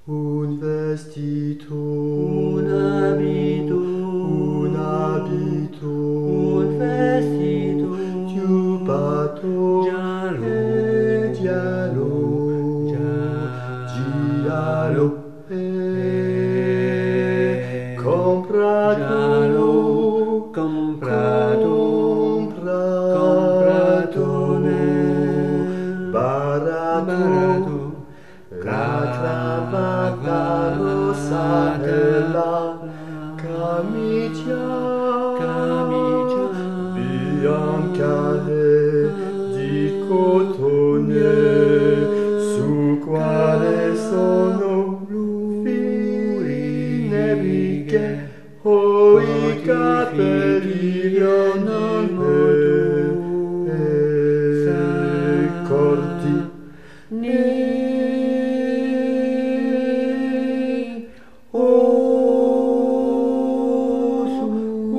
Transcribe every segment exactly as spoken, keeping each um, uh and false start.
un vestito, un abito, un abito, un vestito tubato giallo, e giallo, giallo, giallo e comprato, giallo, comprato, comprato nel barato, barato, la cravatta rossa e la camicia, camicia bianca di cotone, su quale sono fine righe, o i capelli non e corti. ni o su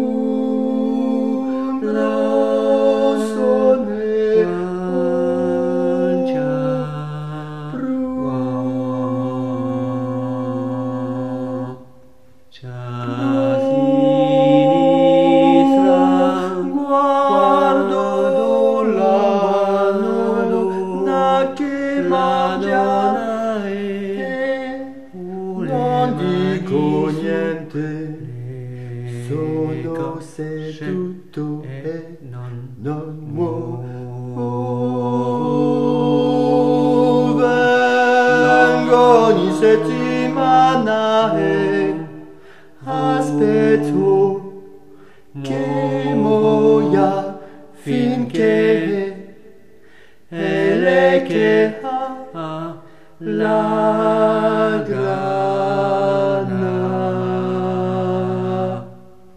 Un la rosso guancia guancia sinistra guardo la donna che la mangia donna e e non dico niente, sono sono seduto e non non muovo. muovo. Vengo ogni settimana e aspetto che muoia finché è lei che ha la